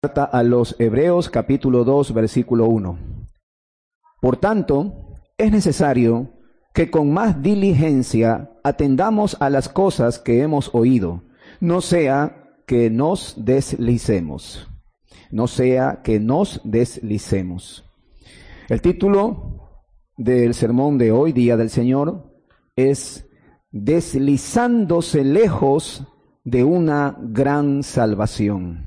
Carta a los Hebreos capítulo 2 versículo 1. Por tanto, es necesario que con más diligencia atendamos a las cosas que hemos oído, no sea que nos deslicemos. No sea que nos deslicemos. El título del sermón de hoy, Día del Señor, es Deslizándose lejos de una gran salvación.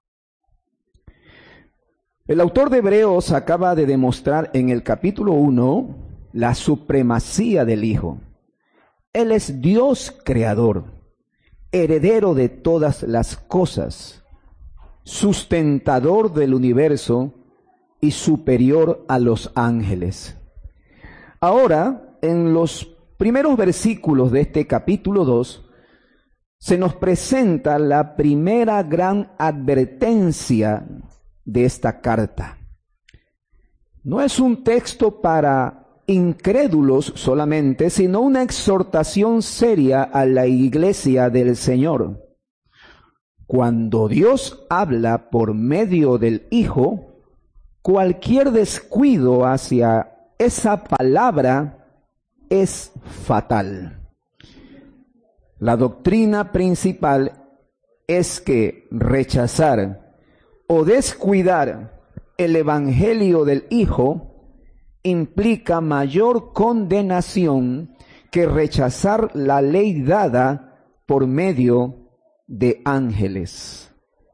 El autor de Hebreos acaba de demostrar en el capítulo 1 la supremacía del Hijo. Él es Dios creador, heredero de todas las cosas, sustentador del universo y superior a los ángeles. Ahora, en los primeros versículos de este capítulo 2, se nos presenta la primera gran advertencia de esta carta. No es un texto para incrédulos solamente, sino una exhortación seria a la iglesia del Señor. Cuando Dios habla por medio del Hijo, cualquier descuido hacia esa palabra es fatal. La doctrina principal es que rechazar o descuidar el evangelio del Hijo implica mayor condenación que rechazar la ley dada por medio de ángeles.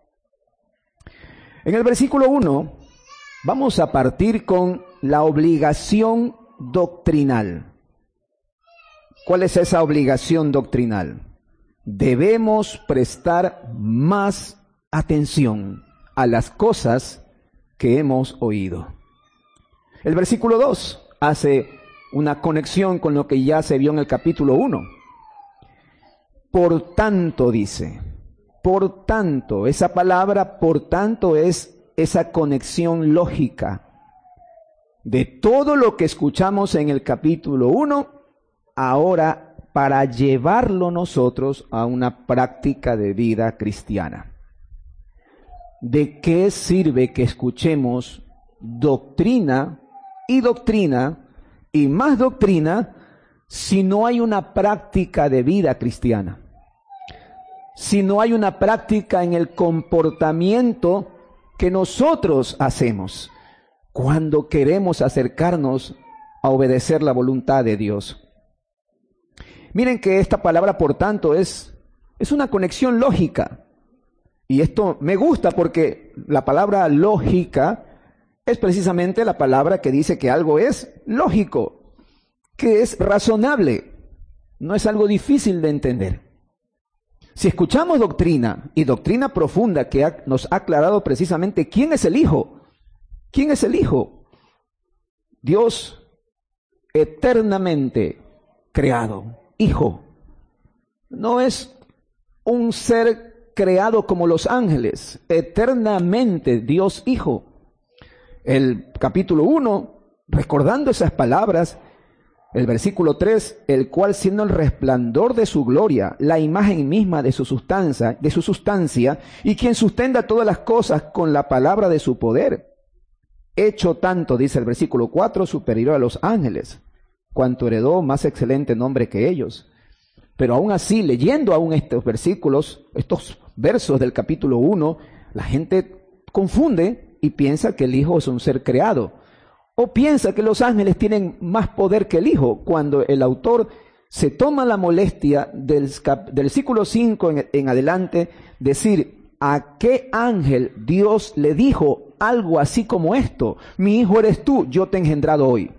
En el versículo 1 vamos a partir con la obligación doctrinal. ¿Cuál es esa obligación doctrinal? Debemos prestar más atención a las cosas que hemos oído. El versículo 2 hace una conexión con lo que ya se vio en el capítulo 1. Por tanto, dice, por tanto, esa palabra por tanto es esa conexión lógica de todo lo que escuchamos en el capítulo 1, ahora para llevarlo nosotros a una práctica de vida cristiana. ¿De qué sirve que escuchemos doctrina y más doctrina si no hay una práctica de vida cristiana? Si no hay una práctica en el comportamiento que nosotros hacemos cuando queremos acercarnos a obedecer la voluntad de Dios. Miren que esta palabra, por tanto, es una conexión lógica. Y esto me gusta porque la palabra lógica es precisamente la palabra que dice que algo es lógico, que es razonable, no es algo difícil de entender. Si escuchamos doctrina y doctrina profunda que nos ha aclarado precisamente quién es el Hijo, ¿quién es el Hijo? Dios eternamente creado, Hijo. No es un ser creado como los ángeles, eternamente Dios Hijo. El capítulo 1, recordando esas palabras, el versículo 3, el cual siendo el resplandor de su gloria, la imagen misma de su sustancia, y quien sustenta todas las cosas con la palabra de su poder, hecho tanto, dice el versículo 4, superior a los ángeles, cuanto heredó más excelente nombre que ellos. Pero aún así, leyendo aún estos versículos, estos versos del capítulo 1, la gente confunde y piensa que el Hijo es un ser creado. O piensa que los ángeles tienen más poder que el Hijo, cuando el autor se toma la molestia del versículo 5 en adelante, decir, ¿a qué ángel Dios le dijo algo así como esto? Mi hijo eres tú, yo te he engendrado hoy.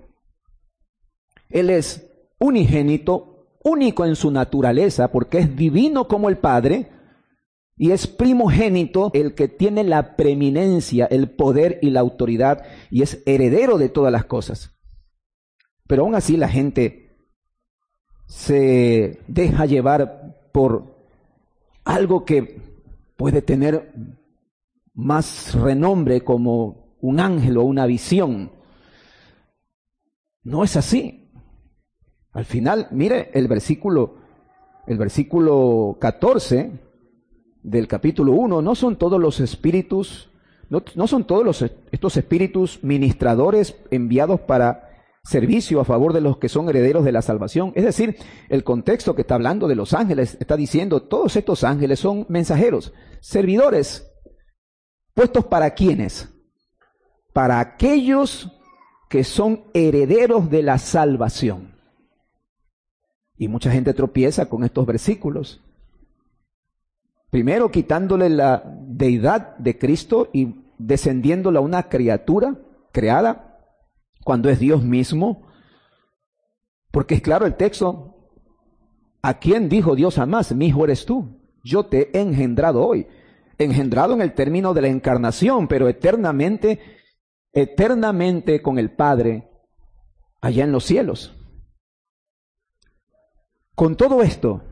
Él es unigénito, único en su naturaleza, porque es divino como el Padre, y es primogénito, el que tiene la preeminencia, el poder y la autoridad, y es heredero de todas las cosas. Pero aún así la gente se deja llevar por algo que puede tener más renombre como un ángel o una visión. No es así. Al final, mire el versículo 14 del capítulo 1, no son todos los espíritus no son todos estos espíritus ministradores enviados para servicio a favor de los que son herederos de la salvación. Es decir, el contexto que está hablando de los ángeles está diciendo, todos estos ángeles son mensajeros, servidores, puestos para ¿quiénes? Para aquellos que son herederos de la salvación. Y mucha gente tropieza con estos versículos. Primero quitándole la deidad de Cristo y descendiéndola a una criatura creada, cuando es Dios mismo. Porque es claro el texto, ¿a quién dijo Dios jamás? Mi hijo eres tú, yo te he engendrado hoy. Engendrado en el término de la encarnación, pero eternamente con el Padre allá en los cielos. Con todo esto,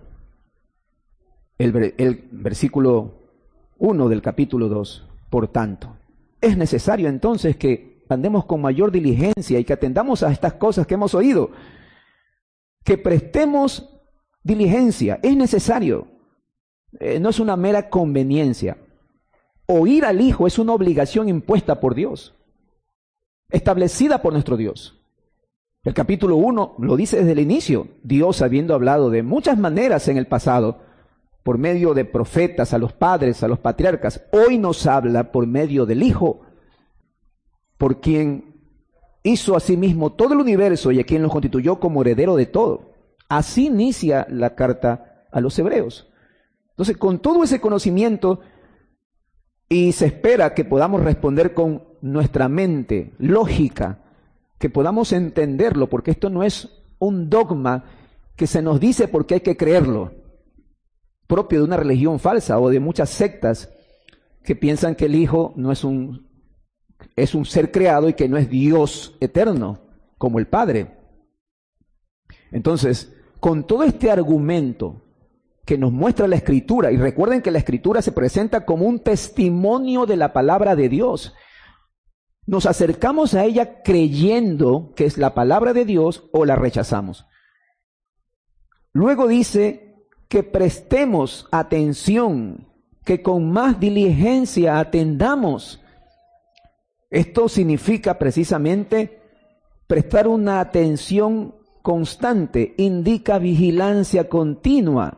el versículo 1 del capítulo 2, por tanto, es necesario entonces que andemos con mayor diligencia y que atendamos a estas cosas que hemos oído, que prestemos diligencia, es necesario, no es una mera conveniencia. Oír al Hijo es una obligación impuesta por Dios, establecida por nuestro Dios. El capítulo 1 lo dice desde el inicio, Dios habiendo hablado de muchas maneras en el pasado, por medio de profetas, a los padres, a los patriarcas, hoy nos habla por medio del Hijo, por quien hizo a sí mismo todo el universo y a quien lo constituyó como heredero de todo. Así inicia la carta a los hebreos. Entonces, con todo ese conocimiento, y se espera que podamos responder con nuestra mente lógica, que podamos entenderlo, porque esto no es un dogma que se nos dice porque hay que creerlo, propio de una religión falsa o de muchas sectas que piensan que el Hijo no es un ser creado y que no es Dios eterno, como el Padre. Entonces, con todo este argumento que nos muestra la Escritura, y recuerden que la Escritura se presenta como un testimonio de la palabra de Dios, nos acercamos a ella creyendo que es la palabra de Dios o la rechazamos. Luego dice que prestemos atención, que con más diligencia atendamos. Esto significa precisamente prestar una atención constante, indica vigilancia continua.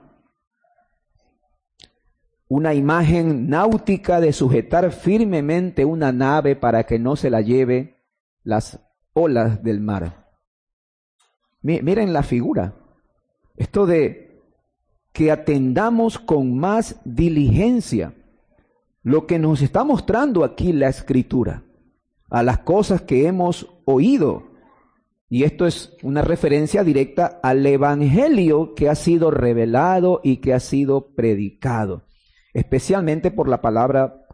Una imagen náutica de sujetar firmemente una nave para que no se la lleve las olas del mar. Miren la figura. Esto de que atendamos con más diligencia lo que nos está mostrando aquí la Escritura, a las cosas que hemos oído. Y esto es una referencia directa al Evangelio que ha sido revelado y que ha sido predicado, especialmente por la palabra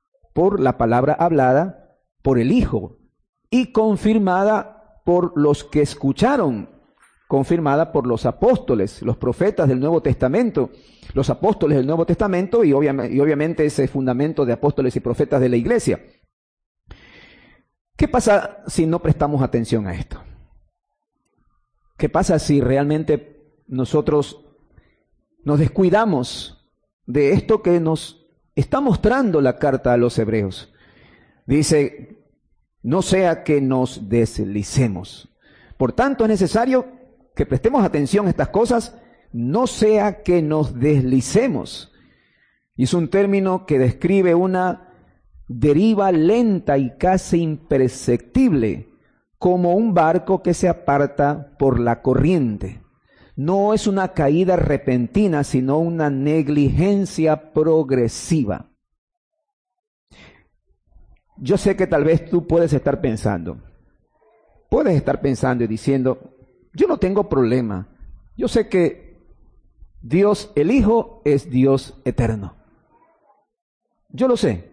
hablada por el Hijo y confirmada por los que escucharon, confirmada por los apóstoles, los profetas del Nuevo Testamento, los apóstoles del Nuevo Testamento y obviamente ese fundamento de apóstoles y profetas de la iglesia. ¿Qué pasa si no prestamos atención a esto? ¿Qué pasa si realmente nosotros nos descuidamos de esto que nos está mostrando la carta a los hebreos? Dice, no sea que nos deslicemos. Por tanto, es necesario que prestemos atención a estas cosas, no sea que nos deslicemos. Y es un término que describe una deriva lenta y casi imperceptible, como un barco que se aparta por la corriente. No es una caída repentina, sino una negligencia progresiva. Yo sé que tal vez tú puedes estar pensando y diciendo, yo no tengo problema. Yo sé que Dios, el Hijo, es Dios eterno. Yo lo sé.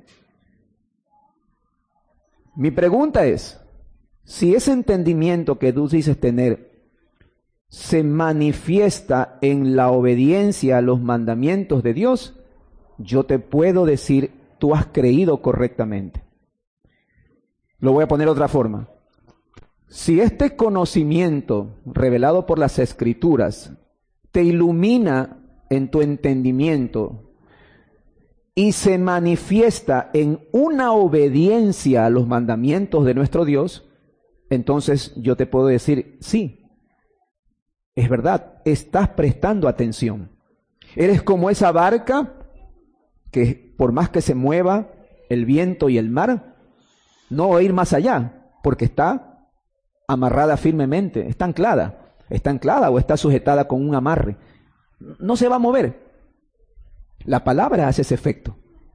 Mi pregunta es, si ese entendimiento que tú dices tener se manifiesta en la obediencia a los mandamientos de Dios, yo te puedo decir, tú has creído correctamente. Lo voy a poner de otra forma. Si este conocimiento revelado por las Escrituras te ilumina en tu entendimiento y se manifiesta en una obediencia a los mandamientos de nuestro Dios, entonces yo te puedo decir, sí, es verdad, estás prestando atención. Eres como esa barca que por más que se mueva el viento y el mar, no va a ir más allá, porque está amarrada firmemente, está anclada o está sujetada con un amarre. No se va a mover. La palabra hace ese efecto.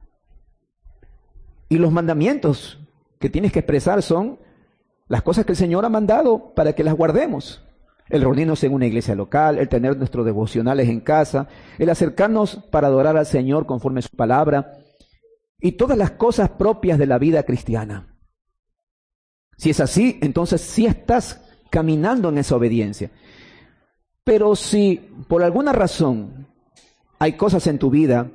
Y los mandamientos que tienes que expresar son las cosas que el Señor ha mandado para que las guardemos. El reunirnos en una iglesia local, el tener nuestros devocionales en casa, el acercarnos para adorar al Señor conforme a su palabra y todas las cosas propias de la vida cristiana. Si es así, entonces sí estás caminando en esa obediencia. Pero si por alguna razón hay cosas en tu vida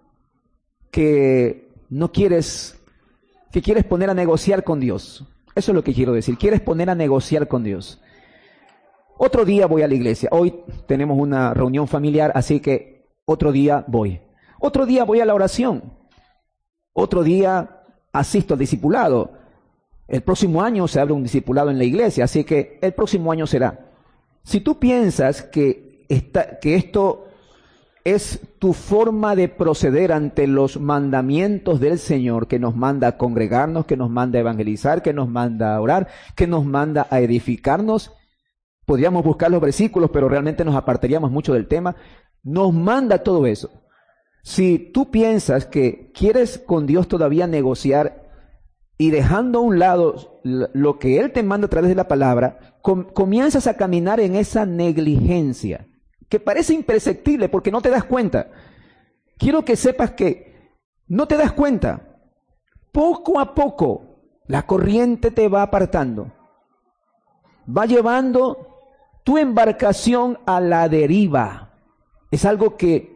que no quieres, que quieres poner a negociar con Dios, eso es lo que quiero decir, quieres poner a negociar con Dios. Otro día voy a la iglesia, hoy tenemos una reunión familiar, así que otro día voy. Otro día voy a la oración, otro día asisto al discipulado. El próximo año se abre un discipulado en la iglesia, así que el próximo año será. Si tú piensas que esto es tu forma de proceder ante los mandamientos del Señor, que nos manda a congregarnos, que nos manda a evangelizar, que nos manda a orar, que nos manda a edificarnos, podríamos buscar los versículos, pero realmente nos apartaríamos mucho del tema. Nos manda todo eso. Si tú piensas que quieres con Dios todavía negociar y dejando a un lado lo que Él te manda a través de la palabra, comienzas a caminar en esa negligencia que parece imperceptible porque no te das cuenta. Quiero que sepas que no te das cuenta. Poco a poco la corriente te va apartando. Va llevando tu embarcación a la deriva. Es algo que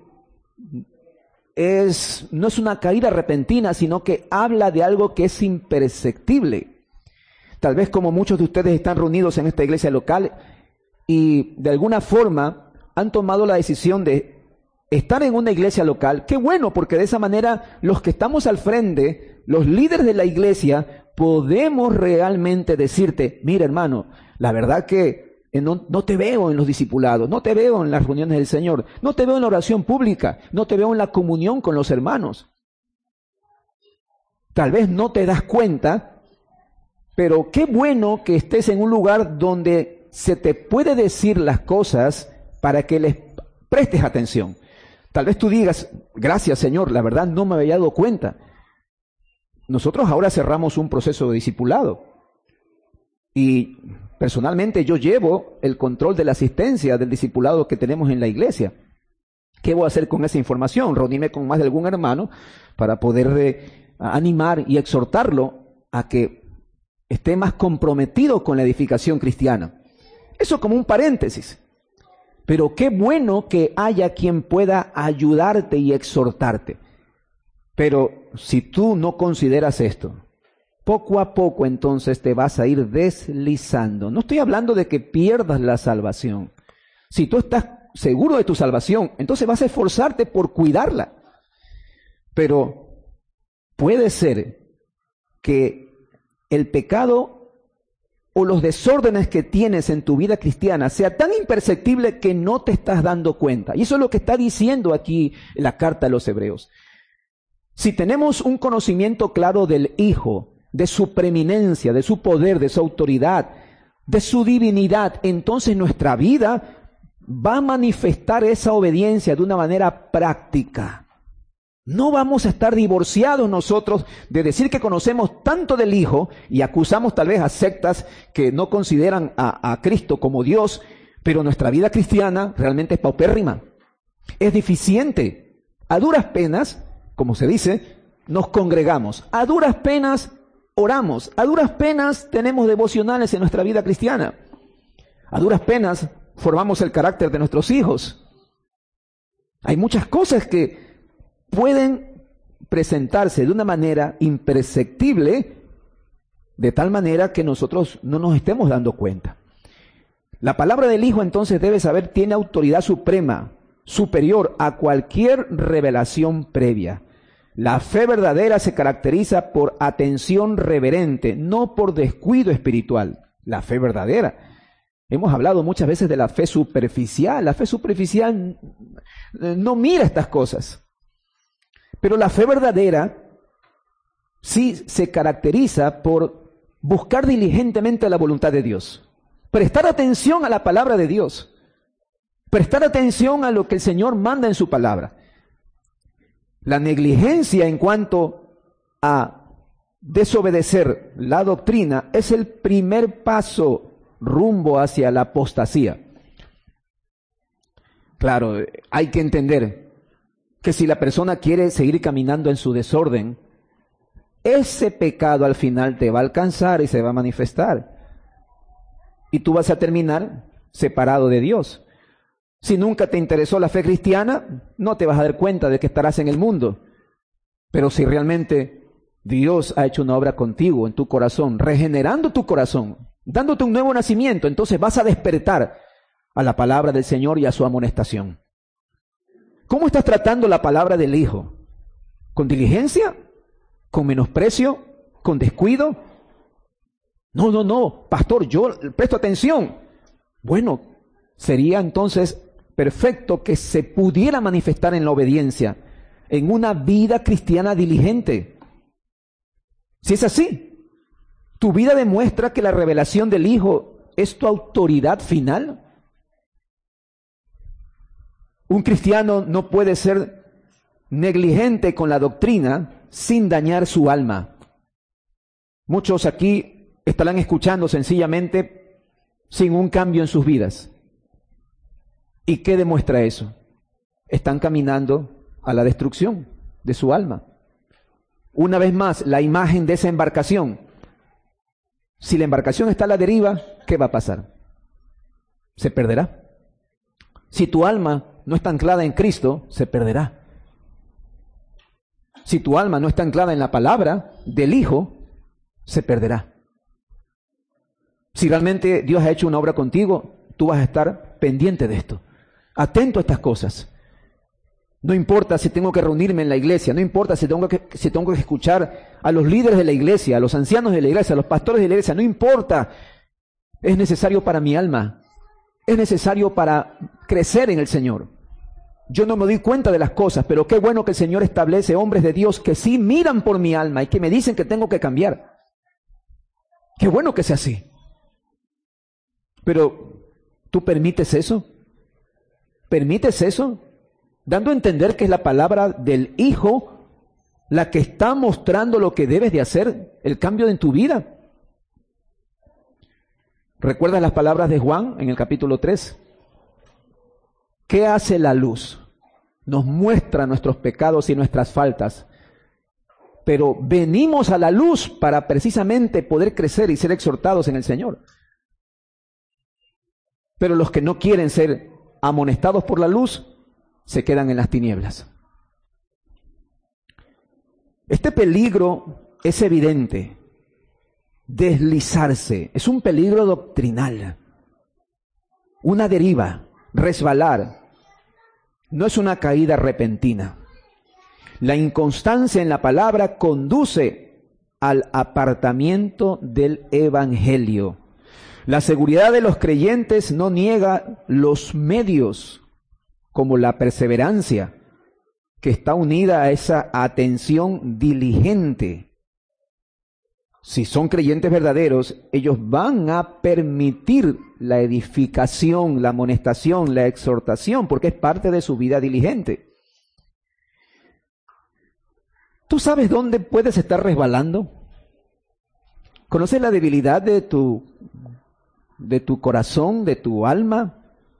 no es una caída repentina, sino que habla de algo que es imperceptible. Tal vez como muchos de ustedes están reunidos en esta iglesia local y de alguna forma han tomado la decisión de estar en una iglesia local. Qué bueno, porque de esa manera los que estamos al frente, los líderes de la iglesia, podemos realmente decirte, mira hermano, la verdad que no te veo en los discipulados, no te veo en las reuniones del Señor, no te veo en la oración pública, no te veo en la comunión con los hermanos. Tal vez no te das cuenta, pero qué bueno que estés en un lugar donde se te puede decir las cosas para que les prestes atención. Tal vez tú digas, gracias Señor, la verdad no me había dado cuenta. Nosotros ahora cerramos un proceso de discipulado y personalmente yo llevo el control de la asistencia del discipulado que tenemos en la iglesia. ¿Qué voy a hacer con esa información? Reunirme con más de algún hermano para poder animar y exhortarlo a que esté más comprometido con la edificación cristiana. Eso como un paréntesis. Pero qué bueno que haya quien pueda ayudarte y exhortarte. Pero si tú no consideras esto, poco a poco entonces te vas a ir deslizando. No estoy hablando de que pierdas la salvación. Si tú estás seguro de tu salvación, entonces vas a esforzarte por cuidarla. Pero puede ser que el pecado o los desórdenes que tienes en tu vida cristiana sea tan imperceptible que no te estás dando cuenta. Y eso es lo que está diciendo aquí la carta a los Hebreos. Si tenemos un conocimiento claro del Hijo, de su preeminencia, de su poder, de su autoridad, de su divinidad, entonces nuestra vida va a manifestar esa obediencia de una manera práctica. No vamos a estar divorciados nosotros de decir que conocemos tanto del Hijo y acusamos tal vez a sectas que no consideran a Cristo como Dios, pero nuestra vida cristiana realmente es paupérrima, es deficiente. A duras penas, como se dice, nos congregamos. A duras penas oramos. A duras penas tenemos devocionales en nuestra vida cristiana. A duras penas formamos el carácter de nuestros hijos. Hay muchas cosas que pueden presentarse de una manera imperceptible, de tal manera que nosotros no nos estemos dando cuenta. La palabra del Hijo entonces debe saber, tiene autoridad suprema, superior a cualquier revelación previa. La fe verdadera se caracteriza por atención reverente, no por descuido espiritual. La fe verdadera. Hemos hablado muchas veces de la fe superficial. La fe superficial no mira estas cosas. Pero la fe verdadera sí se caracteriza por buscar diligentemente la voluntad de Dios. Prestar atención a la palabra de Dios. Prestar atención a lo que el Señor manda en su palabra. La negligencia en cuanto a desobedecer la doctrina es el primer paso rumbo hacia la apostasía. Claro, hay que entender que si la persona quiere seguir caminando en su desorden, ese pecado al final te va a alcanzar y se va a manifestar. Y tú vas a terminar separado de Dios. Si nunca te interesó la fe cristiana, no te vas a dar cuenta de que estarás en el mundo. Pero si realmente Dios ha hecho una obra contigo en tu corazón, regenerando tu corazón, dándote un nuevo nacimiento, entonces vas a despertar a la palabra del Señor y a su amonestación. ¿Cómo estás tratando la palabra del Hijo? ¿Con diligencia? ¿Con menosprecio? ¿Con descuido? No, pastor, yo presto atención. Bueno, sería entonces perfecto que se pudiera manifestar en la obediencia, en una vida cristiana diligente. Si es así, tu vida demuestra que la revelación del Hijo es tu autoridad final. Un cristiano no puede ser negligente con la doctrina sin dañar su alma. Muchos aquí estarán escuchando sencillamente sin un cambio en sus vidas. ¿Y qué demuestra eso? Están caminando a la destrucción de su alma. Una vez más, la imagen de esa embarcación. Si la embarcación está a la deriva, ¿qué va a pasar? Se perderá. Si tu alma no está anclada en Cristo, se perderá. Si tu alma no está anclada en la palabra del Hijo, se perderá. Si realmente Dios ha hecho una obra contigo, tú vas a estar pendiente de esto. Atento a estas cosas. No importa si tengo que reunirme en la iglesia, no importa si tengo que escuchar a los líderes de la iglesia, a los ancianos de la iglesia, a los pastores de la iglesia, no importa. Es necesario para mi alma, es necesario para crecer en el Señor. Yo no me doy cuenta de las cosas, pero qué bueno que el Señor establece hombres de Dios que sí miran por mi alma y que me dicen que tengo que cambiar. Qué bueno que sea así. Pero, ¿tú permites eso? ¿Permites eso? Dando a entender que es la palabra del Hijo la que está mostrando lo que debes de hacer, el cambio en tu vida. ¿Recuerdas las palabras de Juan en el capítulo 3? ¿Qué hace la luz? Nos muestra nuestros pecados y nuestras faltas. Pero venimos a la luz para precisamente poder crecer y ser exhortados en el Señor. Pero los que no quieren ser amonestados por la luz, se quedan en las tinieblas. Este peligro es evidente. Deslizarse es un peligro doctrinal. Una deriva, resbalar, no es una caída repentina. La inconstancia en la palabra conduce al apartamiento del evangelio. La seguridad de los creyentes no niega los medios, como la perseverancia, que está unida a esa atención diligente. Si son creyentes verdaderos, ellos van a permitir la edificación, la amonestación, la exhortación, porque es parte de su vida diligente. ¿Tú sabes dónde puedes estar resbalando? ¿Conoces la debilidad de tu corazón, de tu alma?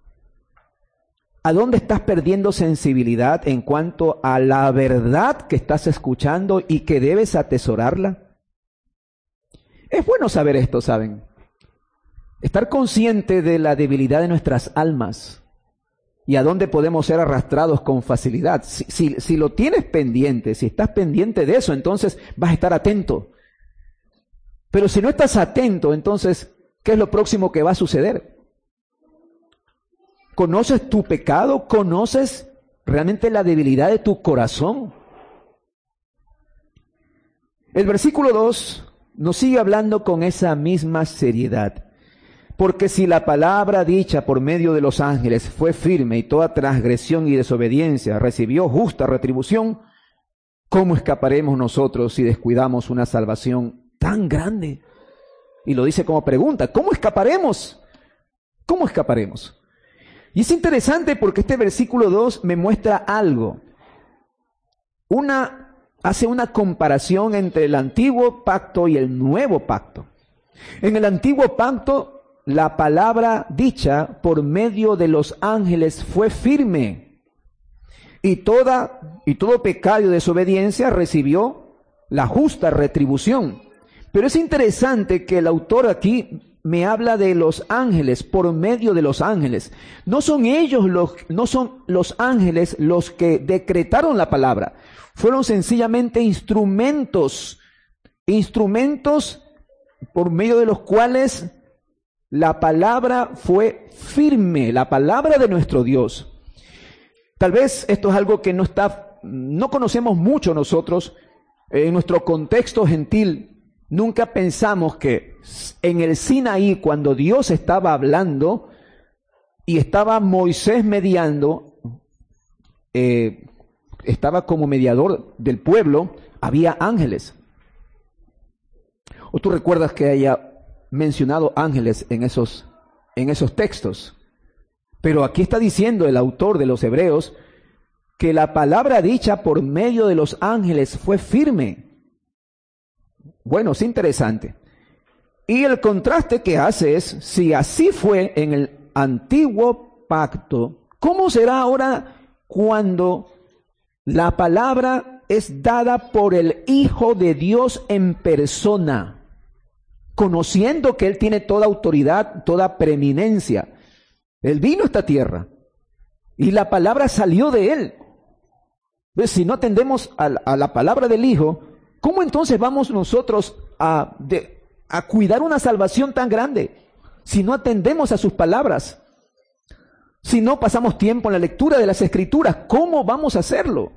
¿A dónde estás perdiendo sensibilidad en cuanto a la verdad que estás escuchando y que debes atesorarla? Es bueno saber esto, ¿saben? Estar consciente de la debilidad de nuestras almas y a dónde podemos ser arrastrados con facilidad. Si lo tienes pendiente, si estás pendiente de eso, entonces vas a estar atento. Pero si no estás atento, entonces, ¿qué es lo próximo que va a suceder? ¿Conoces tu pecado? ¿Conoces realmente la debilidad de tu corazón? El versículo 2 nos sigue hablando con esa misma seriedad. Porque si la palabra dicha por medio de los ángeles fue firme y toda transgresión y desobediencia recibió justa retribución, ¿cómo escaparemos nosotros si descuidamos una salvación tan grande? Y lo dice como pregunta, ¿cómo escaparemos? ¿Cómo escaparemos? Y es interesante porque este versículo 2 me muestra algo. Hace una comparación entre el antiguo pacto y el nuevo pacto. En el antiguo pacto, la palabra dicha por medio de los ángeles fue firme. Y todo pecado y desobediencia recibió la justa retribución. Pero es interesante que el autor aquí me habla de los ángeles, por medio de los ángeles. No son los ángeles los que decretaron la palabra. Fueron sencillamente instrumentos por medio de los cuales la palabra fue firme, la palabra de nuestro Dios. Tal vez esto es algo que no conocemos mucho nosotros en nuestro contexto gentil. Nunca pensamos que en el Sinaí, cuando Dios estaba hablando y estaba Moisés mediando, estaba como mediador del pueblo, había ángeles. ¿O tú recuerdas que haya mencionado ángeles en esos textos? Pero aquí está diciendo el autor de los Hebreos que la palabra dicha por medio de los ángeles fue firme. Bueno, es interesante. Y el contraste que hace es, si así fue en el antiguo pacto, ¿cómo será ahora cuando la palabra es dada por el Hijo de Dios en persona, conociendo que Él tiene toda autoridad, toda preeminencia? Él vino a esta tierra y la palabra salió de Él. Pues si no atendemos a la palabra del Hijo, ¿cómo entonces vamos nosotros a cuidar una salvación tan grande? Si no atendemos a sus palabras, si no pasamos tiempo en la lectura de las Escrituras, ¿cómo vamos a hacerlo?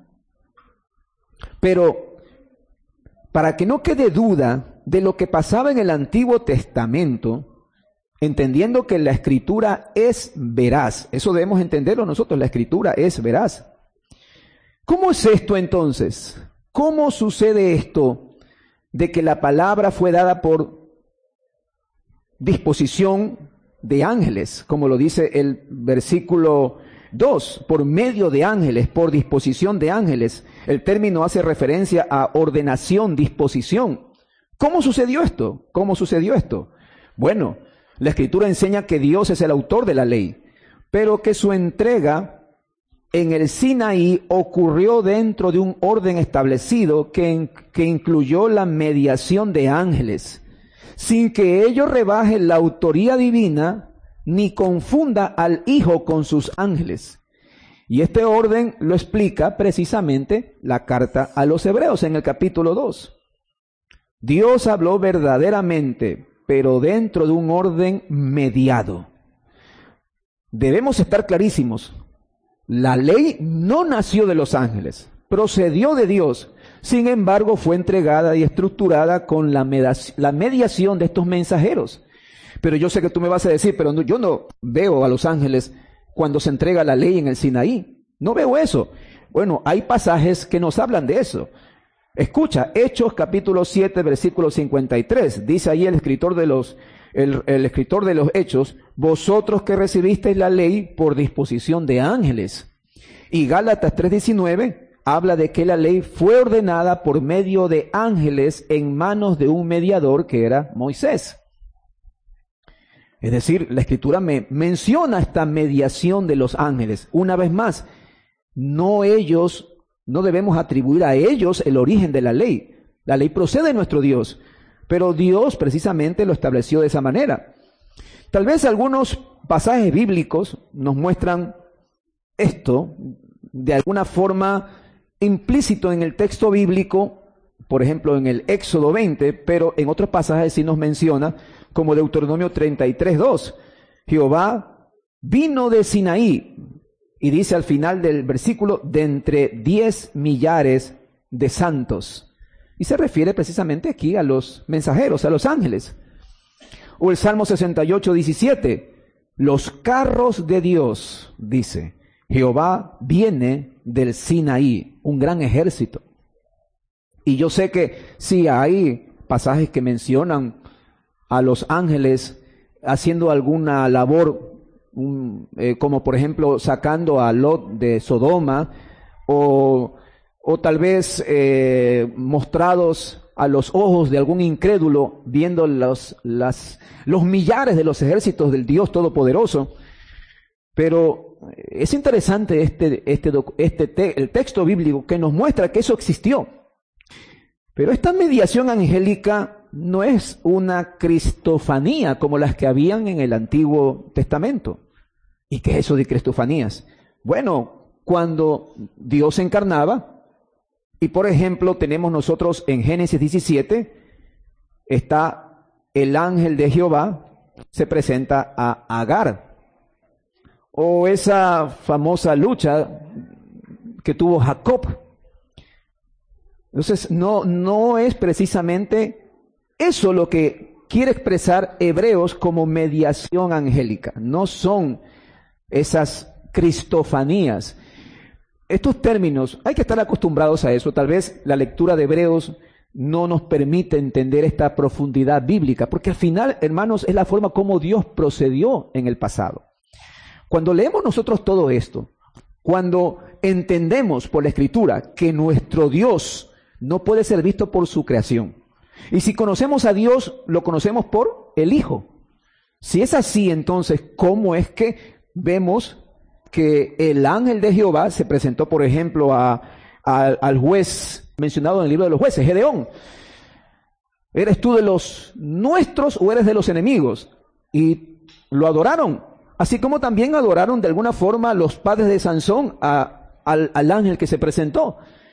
Pero para que no quede duda de lo que pasaba en el Antiguo Testamento, entendiendo que la Escritura es veraz, eso debemos entenderlo nosotros, la Escritura es veraz. ¿Cómo es esto entonces? ¿Cómo sucede esto de que la palabra fue dada por disposición de ángeles, como lo dice el versículo 2, por medio de ángeles, por disposición de ángeles? El término hace referencia a ordenación, disposición. ¿Cómo sucedió esto? ¿Cómo sucedió esto? Bueno, la Escritura enseña que Dios es el autor de la ley, pero que su entrega en el Sinaí ocurrió dentro de un orden establecido que incluyó la mediación de ángeles, sin que ello rebaje la autoría divina ni confunda al Hijo con sus ángeles. Y este orden lo explica precisamente la carta a los Hebreos en el capítulo 2. Dios habló verdaderamente, pero dentro de un orden mediado. Debemos estar clarísimos. La ley no nació de los ángeles, procedió de Dios. Sin embargo, fue entregada y estructurada con la mediación de estos mensajeros. Pero yo sé que tú me vas a decir, pero no, yo no veo a los ángeles cuando se entrega la ley en el Sinaí. No veo eso. Bueno, hay pasajes que nos hablan de eso. Escucha, Hechos capítulo 7, versículo 53. Dice ahí el escritor de los Hechos: vosotros que recibisteis la ley por disposición de ángeles. Y Gálatas 3:19 habla de que la ley fue ordenada por medio de ángeles en manos de un mediador que era Moisés. Es decir, la Escritura me menciona esta mediación de los ángeles. Una vez más, no debemos atribuir a ellos el origen de la ley. La ley procede de nuestro Dios, pero Dios precisamente lo estableció de esa manera. Tal vez algunos pasajes bíblicos nos muestran esto de alguna forma implícito en el texto bíblico, por ejemplo en el Éxodo 20, pero en otros pasajes sí nos menciona, como Deuteronomio 33:2. Jehová vino de Sinaí, y dice al final del versículo, de entre 10 millares de santos. Y se refiere precisamente aquí a los mensajeros, a los ángeles. O el Salmo 68, 17. Los carros de Dios, dice, Jehová viene del Sinaí, un gran ejército. Y yo sé que sí hay pasajes que mencionan a los ángeles haciendo alguna labor, como por ejemplo sacando a Lot de Sodoma, o tal vez mostrados a los ojos de algún incrédulo, viendo los millares de los ejércitos del Dios Todopoderoso. Pero es interesante el texto bíblico que nos muestra que eso existió. Pero esta mediación angélica no es una cristofanía como las que habían en el Antiguo Testamento. ¿Y qué es eso de cristofanías? Bueno, cuando Dios se encarnaba, y por ejemplo tenemos nosotros en Génesis 17, está el ángel de Jehová, se presenta a Agar. O esa famosa lucha que tuvo Jacob. Entonces, no es precisamente eso lo que quiere expresar Hebreos como mediación angélica. No son esas cristofanías. Estos términos, hay que estar acostumbrados a eso. Tal vez la lectura de Hebreos no nos permite entender esta profundidad bíblica, porque al final, hermanos, es la forma como Dios procedió en el pasado. Cuando leemos nosotros todo esto, cuando entendemos por la Escritura que nuestro Dios no puede ser visto por su creación, y si conocemos a Dios, lo conocemos por el Hijo. Si es así, entonces, ¿cómo es que vemos que el ángel de Jehová se presentó, por ejemplo, al juez mencionado en el libro de los jueces, Gedeón? ¿Eres tú de los nuestros o eres de los enemigos? Y lo adoraron, así como también adoraron de alguna forma los padres de Sansón al ángel que se presentó.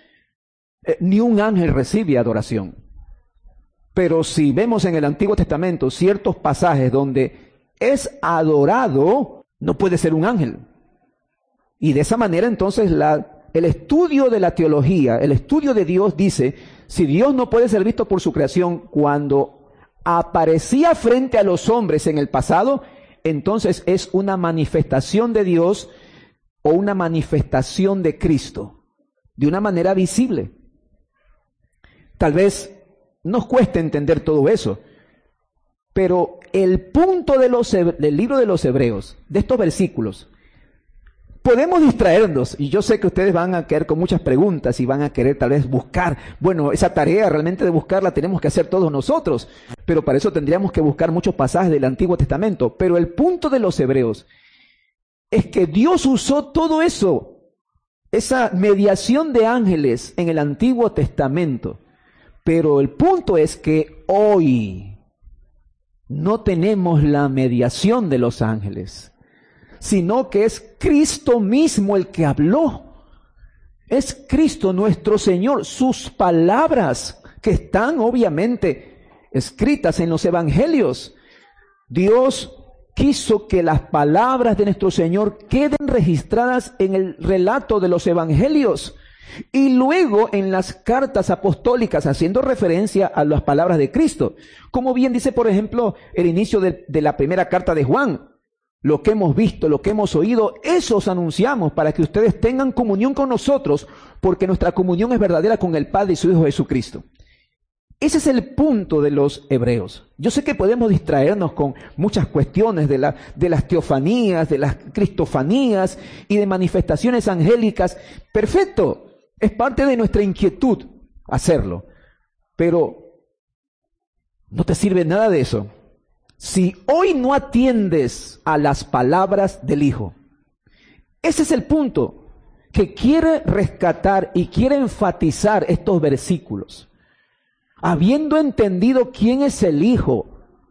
Ni un ángel recibe adoración. Pero si vemos en el Antiguo Testamento ciertos pasajes donde es adorado, no puede ser un ángel. Y de esa manera entonces el estudio de la teología, el estudio de Dios dice, si Dios no puede ser visto por su creación, cuando aparecía frente a los hombres en el pasado, entonces es una manifestación de Dios o una manifestación de Cristo, de una manera visible. Tal vez nos cueste entender todo eso, pero el punto del libro de los Hebreos, de estos versículos, podemos distraernos, y yo sé que ustedes van a quedar con muchas preguntas y van a querer tal vez buscar, bueno, esa tarea realmente de buscarla tenemos que hacer todos nosotros, pero para eso tendríamos que buscar muchos pasajes del Antiguo Testamento. Pero el punto de los Hebreos es que Dios usó todo eso, esa mediación de ángeles en el Antiguo Testamento, pero el punto es que hoy no tenemos la mediación de los ángeles, sino que es Cristo mismo el que habló. Es Cristo nuestro Señor, sus palabras que están obviamente escritas en los evangelios. Dios quiso que las palabras de nuestro Señor queden registradas en el relato de los evangelios y luego en las cartas apostólicas, haciendo referencia a las palabras de Cristo. Como bien dice, por ejemplo, el inicio de la primera carta de Juan: lo que hemos visto, lo que hemos oído, eso os anunciamos para que ustedes tengan comunión con nosotros, porque nuestra comunión es verdadera con el Padre y su Hijo Jesucristo. Ese es el punto de los Hebreos. Yo sé que podemos distraernos con muchas cuestiones de las teofanías, de las cristofanías y de manifestaciones angélicas. Perfecto, es parte de nuestra inquietud hacerlo, pero no te sirve nada de eso si hoy no atiendes a las palabras del Hijo. Ese es el punto que quiere rescatar y quiere enfatizar estos versículos. Habiendo entendido quién es el Hijo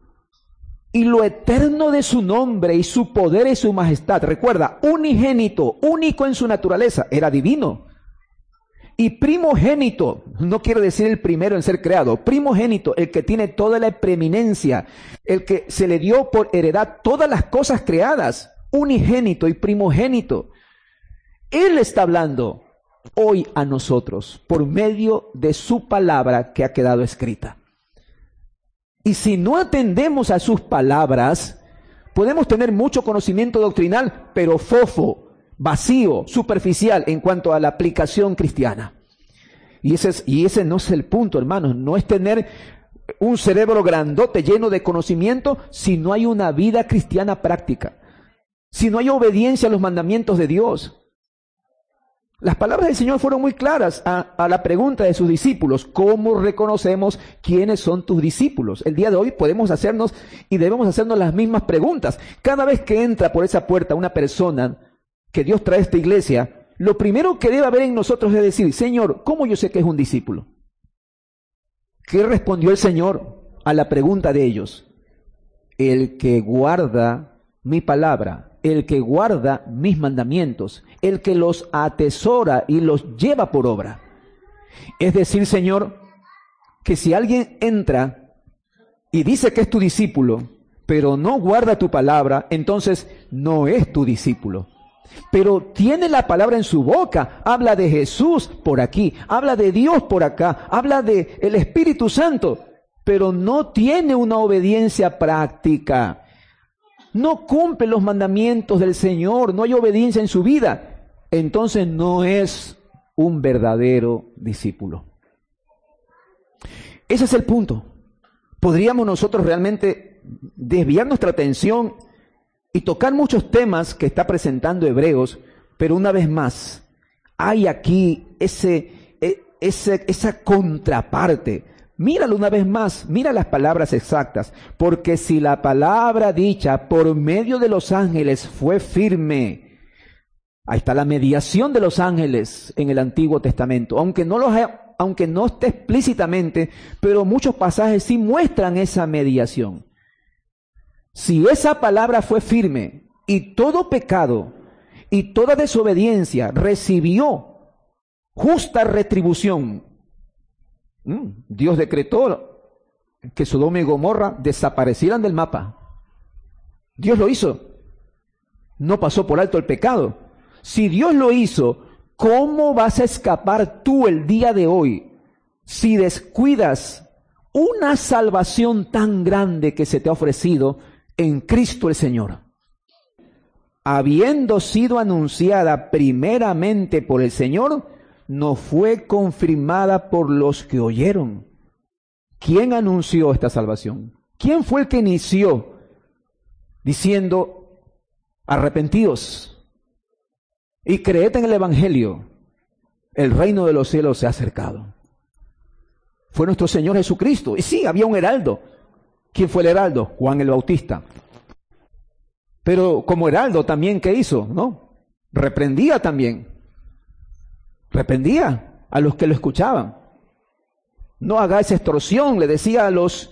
y lo eterno de su nombre y su poder y su majestad. Recuerda, unigénito, único en su naturaleza, era divino. Y primogénito, no quiere decir el primero en ser creado, primogénito, el que tiene toda la preeminencia, el que se le dio por heredad todas las cosas creadas, unigénito y primogénito. Él está hablando hoy a nosotros por medio de su palabra que ha quedado escrita. Y si no atendemos a sus palabras, podemos tener mucho conocimiento doctrinal, pero fofo, vacío, superficial en cuanto a la aplicación cristiana. Y ese no es el punto, hermanos. No es tener un cerebro grandote lleno de conocimiento si no hay una vida cristiana práctica, si no hay obediencia a los mandamientos de Dios. Las palabras del Señor fueron muy claras a la pregunta de sus discípulos: ¿cómo reconocemos quiénes son tus discípulos? El día de hoy podemos hacernos y debemos hacernos las mismas preguntas. Cada vez que entra por esa puerta una persona que Dios trae a esta iglesia, lo primero que debe haber en nosotros es decir: Señor, ¿cómo yo sé que es un discípulo? ¿Qué respondió el Señor a la pregunta de ellos? El que guarda mi palabra, el que guarda mis mandamientos, el que los atesora y los lleva por obra. Es decir, Señor, que si alguien entra y dice que es tu discípulo, pero no guarda tu palabra, entonces no es tu discípulo. Pero tiene la palabra en su boca, habla de Jesús por aquí, habla de Dios por acá, habla de el Espíritu Santo, pero no tiene una obediencia práctica. No cumple los mandamientos del Señor, no hay obediencia en su vida. Entonces no es un verdadero discípulo. Ese es el punto. Podríamos nosotros realmente desviar nuestra atención y tocar muchos temas que está presentando Hebreos, pero una vez más, hay aquí esa contraparte. Míralo una vez más, mira las palabras exactas. Porque si la palabra dicha por medio de los ángeles fue firme, ahí está la mediación de los ángeles en el Antiguo Testamento, aunque no esté explícitamente, pero muchos pasajes sí muestran esa mediación. Si esa palabra fue firme y todo pecado y toda desobediencia recibió justa retribución, Dios decretó que Sodoma y Gomorra desaparecieran del mapa. Dios lo hizo. No pasó por alto el pecado. Si Dios lo hizo, ¿cómo vas a escapar tú el día de hoy si descuidas una salvación tan grande que se te ha ofrecido en Cristo el Señor? Habiendo sido anunciada primeramente por el Señor, no fue confirmada por los que oyeron. ¿Quién anunció esta salvación? ¿Quién fue el que inició diciendo: arrepentíos y creed en el Evangelio, el reino de los cielos se ha acercado? Fue nuestro Señor Jesucristo. Y sí, había un heraldo. ¿Quién fue el heraldo? Juan el Bautista. Pero como heraldo también, ¿qué hizo? ¿No? Reprendía también. Reprendía a los que lo escuchaban. No hagáis extorsión, le decía a los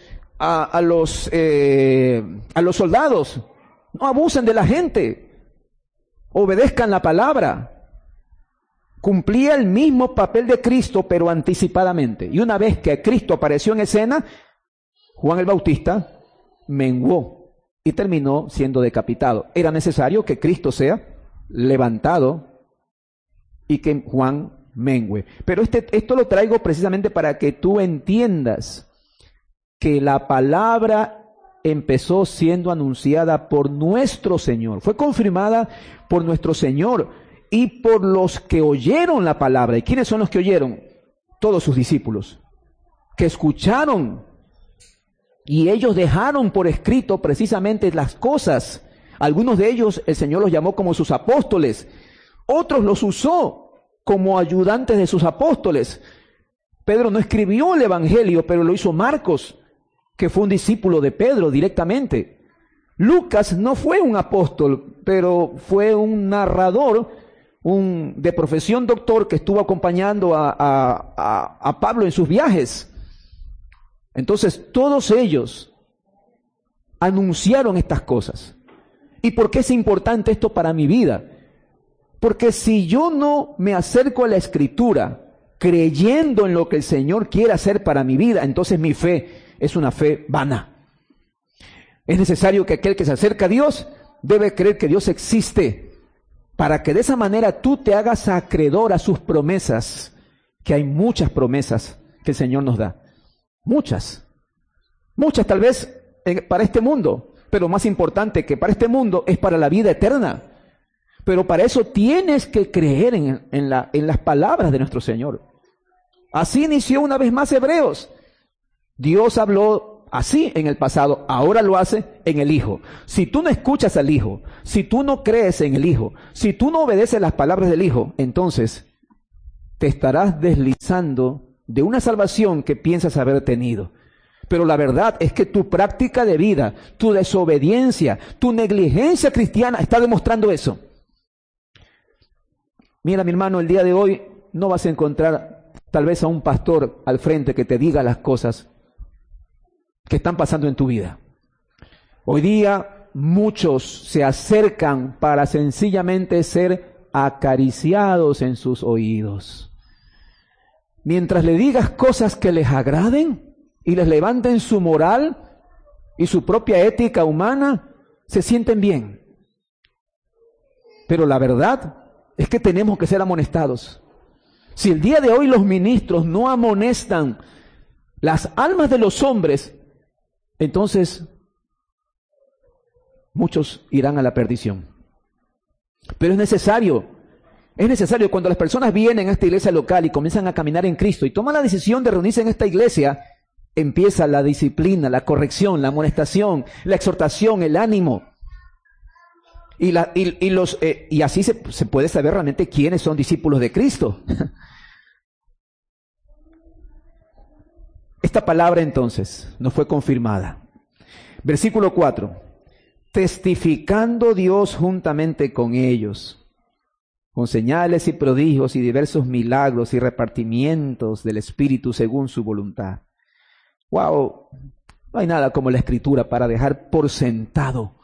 soldados. No abusen de la gente. Obedezcan la palabra. Cumplía el mismo papel de Cristo, pero anticipadamente. Y una vez que Cristo apareció en escena, Juan el Bautista menguó y terminó siendo decapitado. Era necesario que Cristo sea levantado y que Juan mengüe. Pero esto lo traigo precisamente para que tú entiendas que la palabra empezó siendo anunciada por nuestro Señor. Fue confirmada por nuestro Señor y por los que oyeron la palabra. ¿Y quiénes son los que oyeron? Todos sus discípulos, que escucharon. Y ellos dejaron por escrito precisamente las cosas. Algunos de ellos el Señor los llamó como sus apóstoles. Otros los usó como ayudantes de sus apóstoles. Pedro no escribió el Evangelio, pero lo hizo Marcos, que fue un discípulo de Pedro directamente. Lucas no fue un apóstol, pero fue un narrador, de profesión doctor, que estuvo acompañando a Pablo en sus viajes. Entonces, todos ellos anunciaron estas cosas. ¿Y por qué es importante esto para mi vida? Porque si yo no me acerco a la Escritura creyendo en lo que el Señor quiere hacer para mi vida, entonces mi fe es una fe vana. Es necesario que aquel que se acerca a Dios debe creer que Dios existe para que de esa manera tú te hagas acreedor a sus promesas, que hay muchas promesas que el Señor nos da. Muchas tal vez para este mundo, pero más importante que para este mundo es para la vida eterna. Pero para eso tienes que creer en las palabras de nuestro Señor. Así inició una vez más Hebreos. Dios habló así en el pasado, ahora lo hace en el Hijo. Si tú no escuchas al Hijo, si tú no crees en el Hijo, si tú no obedeces las palabras del Hijo, entonces te estarás deslizando de una salvación que piensas haber tenido. Pero la verdad es que tu práctica de vida, tu desobediencia, tu negligencia cristiana está demostrando eso. Mira, mi hermano, el día de hoy no vas a encontrar tal vez a un pastor al frente que te diga las cosas que están pasando en tu vida. Hoy día muchos se acercan para sencillamente ser acariciados en sus oídos. Mientras le digas cosas que les agraden y les levanten su moral y su propia ética humana, se sienten bien. Pero la verdad es que tenemos que ser amonestados. Si el día de hoy los ministros no amonestan las almas de los hombres, entonces muchos irán a la perdición. Pero es necesario cuando las personas vienen a esta iglesia local y comienzan a caminar en Cristo y toman la decisión de reunirse en esta iglesia, empieza la disciplina, la corrección, la amonestación, la exhortación, el ánimo. Y así se puede saber realmente quiénes son discípulos de Cristo. Esta palabra entonces nos fue confirmada. Versículo 4. Testificando Dios juntamente con ellos, con señales y prodigios y diversos milagros y repartimientos del Espíritu según su voluntad. ¡Wow! No hay nada como la Escritura para dejar por sentado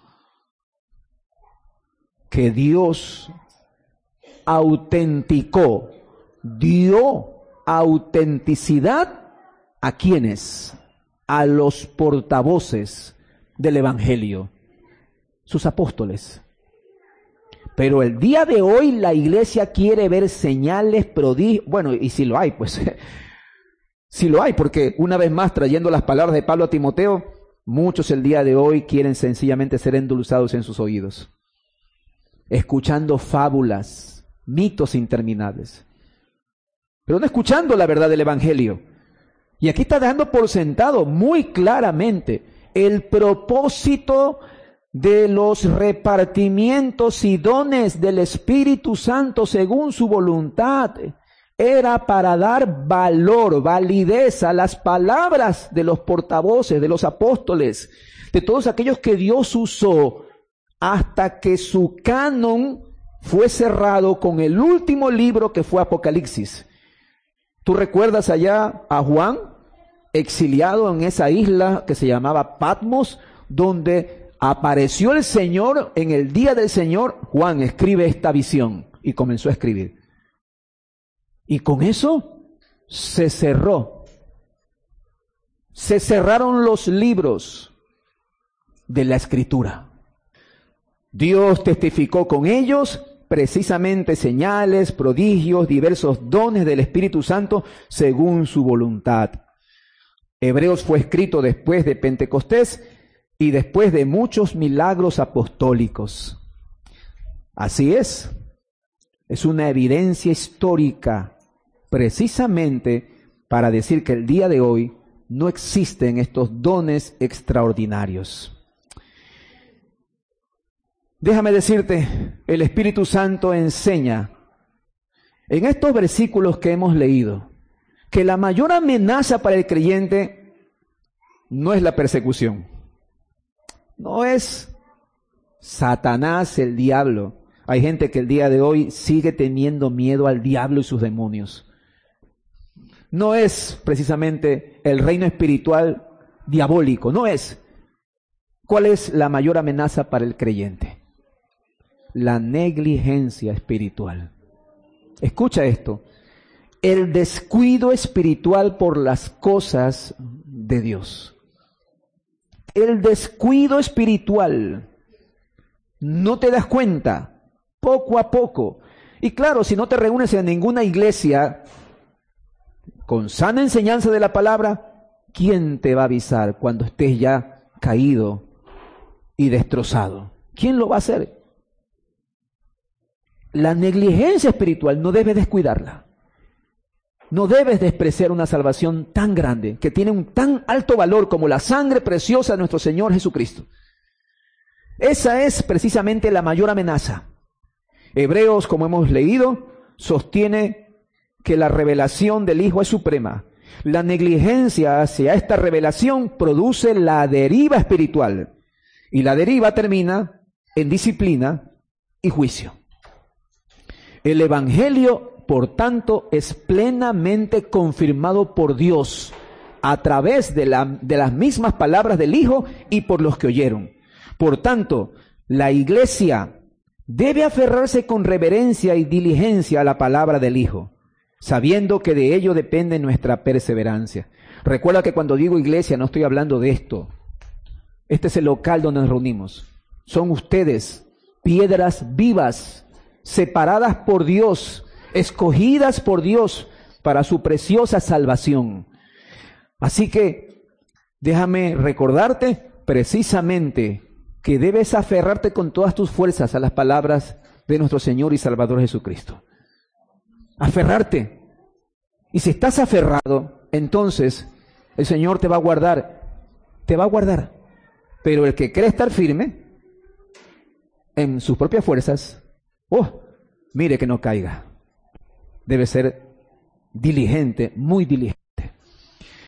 que Dios autenticó, dio autenticidad ¿a quiénes? A los portavoces del Evangelio, sus apóstoles. Pero el día de hoy la iglesia quiere ver señales, prodigios, bueno, y si lo hay, pues, si lo hay, porque una vez más, trayendo las palabras de Pablo a Timoteo, muchos el día de hoy quieren sencillamente ser endulzados en sus oídos, escuchando fábulas, mitos interminables, pero no escuchando la verdad del Evangelio. Y aquí está dando por sentado muy claramente el propósito de los repartimientos y dones del Espíritu Santo según su voluntad. Era para dar valor, validez a las palabras de los portavoces, de los apóstoles, de todos aquellos que Dios usó hasta que su canon fue cerrado con el último libro que fue Apocalipsis. ¿Tú recuerdas allá a Juan, exiliado en esa isla que se llamaba Patmos, donde apareció el Señor en el día del Señor? Juan escribe esta visión y comenzó a escribir. Y con eso se cerró. Se cerraron los libros de la Escritura. Dios testificó con ellos precisamente señales, prodigios, diversos dones del Espíritu Santo según su voluntad. Hebreos fue escrito después de Pentecostés y después de muchos milagros apostólicos. Así es una evidencia histórica precisamente para decir que el día de hoy no existen estos dones extraordinarios. Déjame decirte, el Espíritu Santo enseña en estos versículos que hemos leído que la mayor amenaza para el creyente no es la persecución, no es Satanás, el diablo. Hay gente que el día de hoy sigue teniendo miedo al diablo y sus demonios. No es precisamente el reino espiritual diabólico, no es. ¿Cuál es la mayor amenaza para el creyente? La negligencia espiritual. Escucha esto. El descuido espiritual por las cosas de Dios. El descuido espiritual. ¿No te das cuenta poco a poco. Y claro, si no te reúnes en ninguna iglesia con sana enseñanza de la palabra, ¿quién te va a avisar cuando estés ya caído y destrozado? ¿Quién lo va a hacer? La negligencia espiritual no debes descuidarla. No debes despreciar una salvación tan grande, que tiene un tan alto valor como la sangre preciosa de nuestro Señor Jesucristo. Esa es precisamente la mayor amenaza. Hebreos, como hemos leído, sostiene que la revelación del Hijo es suprema. La negligencia hacia esta revelación produce la deriva espiritual. Y la deriva termina en disciplina y juicio. El Evangelio, por tanto, es plenamente confirmado por Dios a través de las mismas palabras del Hijo y por los que oyeron. Por tanto, la iglesia debe aferrarse con reverencia y diligencia a la palabra del Hijo, sabiendo que de ello depende nuestra perseverancia. Recuerda que cuando digo iglesia no estoy hablando de esto. Este es el local donde nos reunimos. Son ustedes, piedras vivas, separadas por Dios, escogidas por Dios para su preciosa salvación. Así que déjame recordarte precisamente que debes aferrarte con todas tus fuerzas a las palabras de nuestro Señor y Salvador Jesucristo. Aferrarte. Y si estás aferrado, entonces el Señor te va a guardar. Te va a guardar. Pero el que cree estar firme en sus propias fuerzas, mire que no caiga. Debe ser diligente, muy diligente.